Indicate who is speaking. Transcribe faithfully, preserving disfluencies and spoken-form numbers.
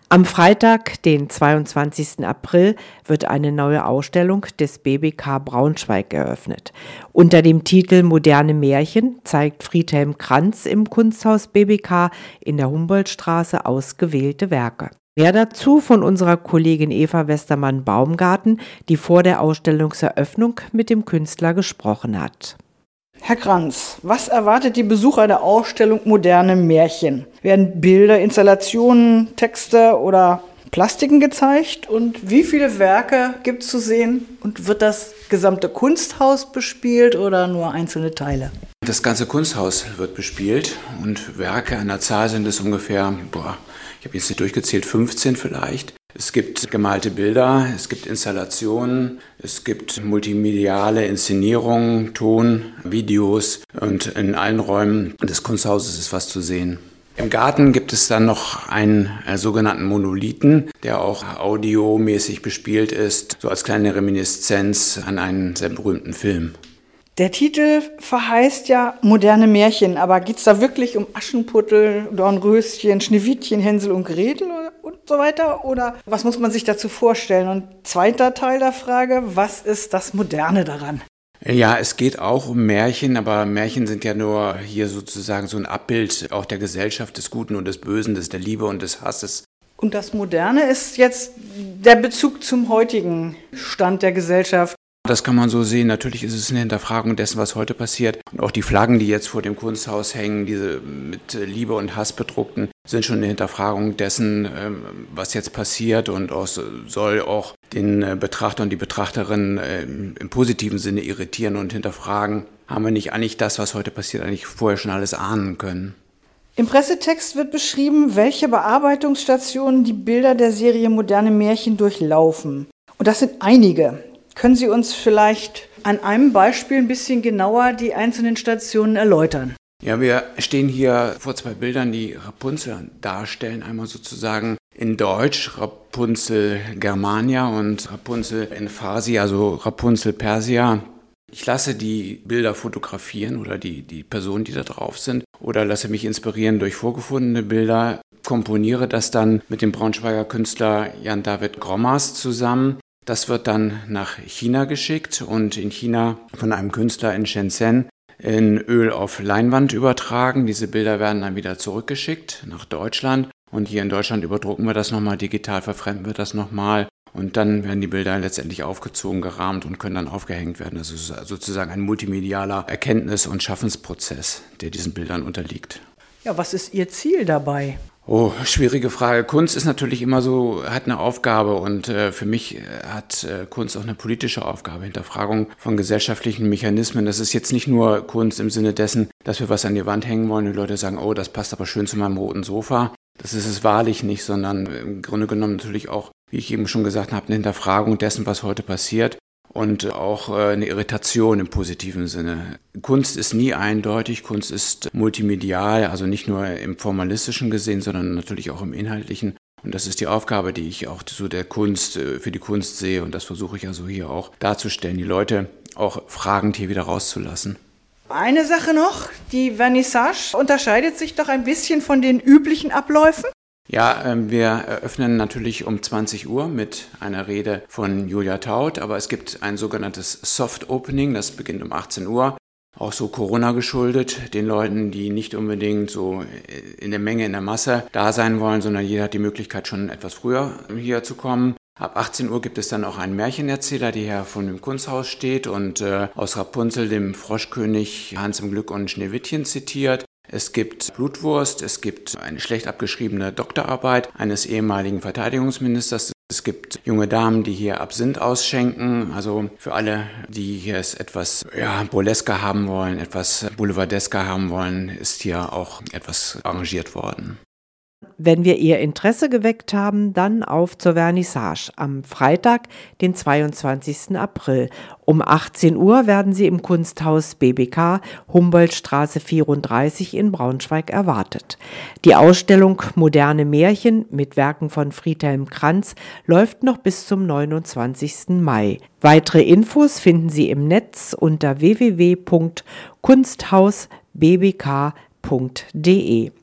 Speaker 1: Am Freitag, den zweiundzwanzigsten April, wird eine neue Ausstellung des B B K Braunschweig eröffnet. Unter dem Titel Moderne Märchen zeigt Friedhelm Kranz im Kunsthaus B B K in der Humboldtstraße ausgewählte Werke. Mehr dazu von unserer Kollegin Eva Westermann-Baumgarten, die vor der Ausstellungseröffnung mit dem Künstler gesprochen hat.
Speaker 2: Herr Kranz, was erwartet die Besucher der Ausstellung Moderne Märchen? Werden Bilder, Installationen, Texte oder Plastiken gezeigt? Und wie viele Werke gibt es zu sehen? Und wird das gesamte Kunsthaus bespielt oder nur einzelne Teile?
Speaker 3: Das ganze Kunsthaus wird bespielt und Werke an der Zahl sind es ungefähr, boah, ich habe jetzt nicht durchgezählt, fünfzehn vielleicht. Es gibt gemalte Bilder, es gibt Installationen, es gibt multimediale Inszenierungen, Ton, Videos und in allen Räumen des Kunsthauses ist was zu sehen. Im Garten gibt es dann noch einen äh, sogenannten Monolithen, der auch audiomäßig bespielt ist, so als kleine Reminiszenz an einen sehr berühmten Film.
Speaker 2: Der Titel verheißt ja moderne Märchen, aber geht es da wirklich um Aschenputtel, Dornröschen, Schneewittchen, Hänsel und Gretel und so weiter? Oder was muss man sich dazu vorstellen? Und zweiter Teil der Frage, was ist das Moderne daran?
Speaker 3: Ja, es geht auch um Märchen, aber Märchen sind ja nur hier sozusagen so ein Abbild auch der Gesellschaft, des Guten und des Bösen, des der Liebe und des Hasses.
Speaker 2: Und das Moderne ist jetzt der Bezug zum heutigen Stand der Gesellschaft.
Speaker 3: Das kann man so sehen. Natürlich ist es eine Hinterfragung dessen, was heute passiert. Und auch die Flaggen, die jetzt vor dem Kunsthaus hängen, diese mit Liebe und Hass bedruckten, sind schon eine Hinterfragung dessen, was jetzt passiert und auch soll auch den Betrachter und die Betrachterin im positiven Sinne irritieren und hinterfragen. Haben wir nicht eigentlich das, was heute passiert, eigentlich vorher schon alles ahnen können?
Speaker 2: Im Pressetext wird beschrieben, welche Bearbeitungsstationen die Bilder der Serie Moderne Märchen durchlaufen. Und das sind einige. Können Sie uns vielleicht an einem Beispiel ein bisschen genauer die einzelnen Stationen erläutern?
Speaker 3: Ja, wir stehen hier vor zwei Bildern, die Rapunzel darstellen. Einmal sozusagen in Deutsch Rapunzel Germania und Rapunzel in Farsi, also Rapunzel Persia. Ich lasse die Bilder fotografieren oder die, die Personen, die da drauf sind, oder lasse mich inspirieren durch vorgefundene Bilder, komponiere das dann mit dem Braunschweiger Künstler Jan-David Grommers zusammen. Das wird dann nach China geschickt und in China von einem Künstler in Shenzhen in Öl auf Leinwand übertragen. Diese Bilder werden dann wieder zurückgeschickt nach Deutschland und hier in Deutschland überdrucken wir das nochmal digital, verfremden wir das nochmal und dann werden die Bilder letztendlich aufgezogen, gerahmt und können dann aufgehängt werden. Das ist sozusagen ein multimedialer Erkenntnis- und Schaffensprozess, der diesen Bildern unterliegt.
Speaker 2: Ja, was ist Ihr Ziel dabei?
Speaker 3: Oh, schwierige Frage. Kunst ist natürlich immer so, hat eine Aufgabe und äh, für mich äh, hat äh, Kunst auch eine politische Aufgabe, Hinterfragung von gesellschaftlichen Mechanismen. Das ist jetzt nicht nur Kunst im Sinne dessen, dass wir was an die Wand hängen wollen und die Leute sagen, oh, das passt aber schön zu meinem roten Sofa. Das ist es wahrlich nicht, sondern im Grunde genommen natürlich auch, wie ich eben schon gesagt habe, eine Hinterfragung dessen, was heute passiert. Und auch eine Irritation im positiven Sinne. Kunst ist nie eindeutig, Kunst ist multimedial, also nicht nur im formalistischen gesehen, sondern natürlich auch im inhaltlichen. Und das ist die Aufgabe, die ich auch zu der Kunst, für die Kunst sehe. Und das versuche ich also hier auch darzustellen, die Leute auch fragend hier wieder rauszulassen.
Speaker 2: Eine Sache noch, die Vernissage unterscheidet sich doch ein bisschen von den üblichen Abläufen?
Speaker 3: Ja, äh, wir eröffnen natürlich um zwanzig Uhr mit einer Rede von Julia Taut, aber es gibt ein sogenanntes Soft Opening, das beginnt um achtzehn Uhr, auch so Corona geschuldet, den Leuten, die nicht unbedingt so in der Menge, in der Masse da sein wollen, sondern jeder hat die Möglichkeit, schon etwas früher hier zu kommen. Ab achtzehn Uhr gibt es dann auch einen Märchenerzähler, der hier von dem Kunsthaus steht und äh, aus Rapunzel, dem Froschkönig, Hans im Glück und Schneewittchen zitiert. Es gibt Blutwurst, es gibt eine schlecht abgeschriebene Doktorarbeit eines ehemaligen Verteidigungsministers. Es gibt junge Damen, die hier Absinth ausschenken. Also für alle, die hier es etwas ja, burlesker haben wollen, etwas boulevardesker haben wollen, ist hier auch etwas arrangiert worden.
Speaker 1: Wenn wir Ihr Interesse geweckt haben, dann auf zur Vernissage am Freitag, den zweiundzwanzigsten April. Um achtzehn Uhr werden Sie im Kunsthaus B B K, Humboldtstraße vierunddreißig in Braunschweig erwartet. Die Ausstellung Moderne Märchen mit Werken von Friedhelm Kranz läuft noch bis zum neunundzwanzigsten Mai. Weitere Infos finden Sie im Netz unter w w w punkt kunsthaus b b k punkt d e.